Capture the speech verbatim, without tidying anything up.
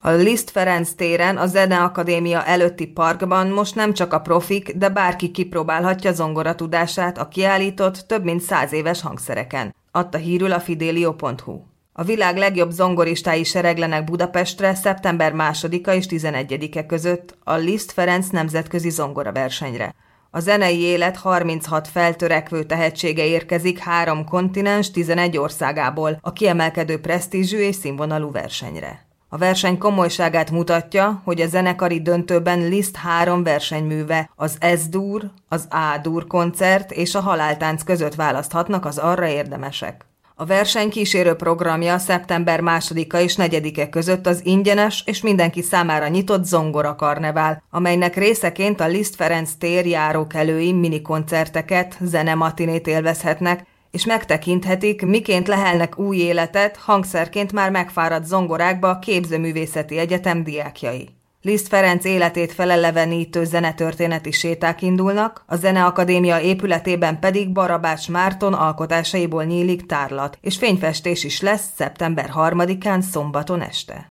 A Liszt Ferenc téren a Zeneakadémia előtti parkban most nem csak a profik, de bárki kipróbálhatja zongoratudását a kiállított több mint száz éves hangszereken, adta hírül a fidelio pont hu. A világ legjobb zongoristái sereglenek Budapestre szeptember másodika és tizenegyedike között a Liszt Ferenc nemzetközi zongoraversenyre. A zenei élet harminchat feltörekvő tehetsége érkezik három kontinens tizenegy országából a kiemelkedő presztízsű és színvonalú versenyre. A verseny komolyságát mutatja, hogy a zenekari döntőben Liszt három versenyműve, az Es-dur, az A-dur koncert és a haláltánc között választhatnak az arra érdemesek. A verseny kísérő programja szeptember másodika és negyedike között az ingyenes és mindenki számára nyitott zongora karnevál, amelynek részeként a Liszt Ferenc tér járókelői minikoncerteket, zenematinét élvezhetnek, és megtekinthetik, miként lehelnek új életet hangszerként már megfáradt zongorákba a Képzőművészeti Egyetem diákjai. Liszt Ferenc életét felelevenítő zenetörténeti séták indulnak, a Zeneakadémia épületében pedig Barabás Márton alkotásaiból nyílik tárlat, és fényfestés is lesz szeptember harmadikán szombaton este.